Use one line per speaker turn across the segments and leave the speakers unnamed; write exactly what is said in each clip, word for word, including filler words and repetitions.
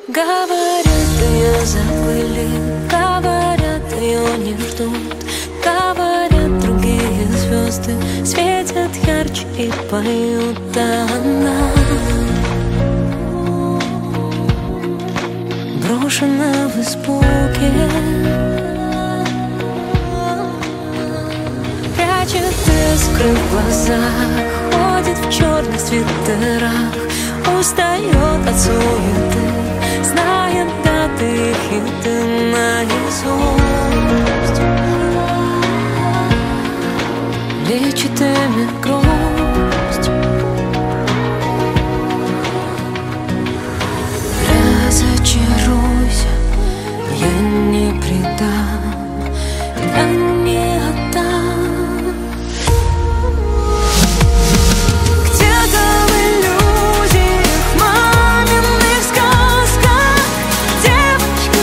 Говорят, ее забыли, говорят, ее не ждут. Говорят, другие звезды светят ярче и поют, а она брошена в испуге, прячет искры в глазах, ходит в черных свитерах, устает от суеты, знает даты и хиты наизусть, лечит ими грусть. Разочаруйся, я не предам, я не отдам. Где-то в иллюзиях, маминых сказках девочка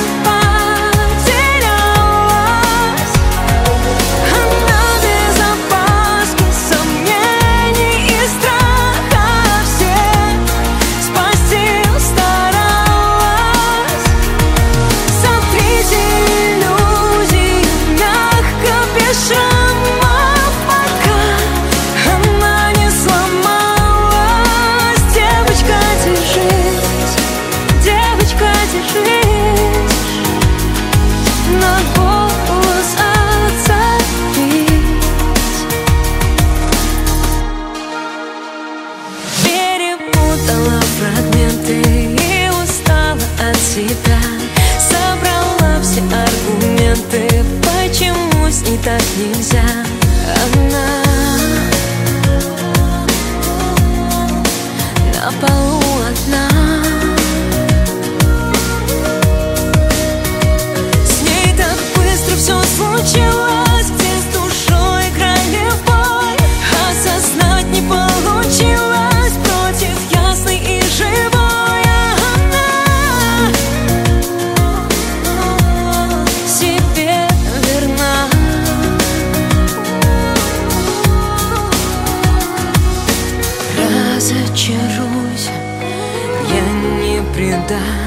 потерялась. Она без опаски, сомнений и страха всех спасти старалась. Сотрите иллюзии мягко, без шума, пока она не сломалась. Девочка, держись, девочка, держись, на голос отзовись. Перепутала фрагменты и устала от себя, собрала все аргументы, почему с ней так нельзя. Она на полу одна, с ней так быстро все случилось, где с душой играли в бой, осознать не получилось, против ясной и живой. Она себе верна. Разочаруйся, я не предам.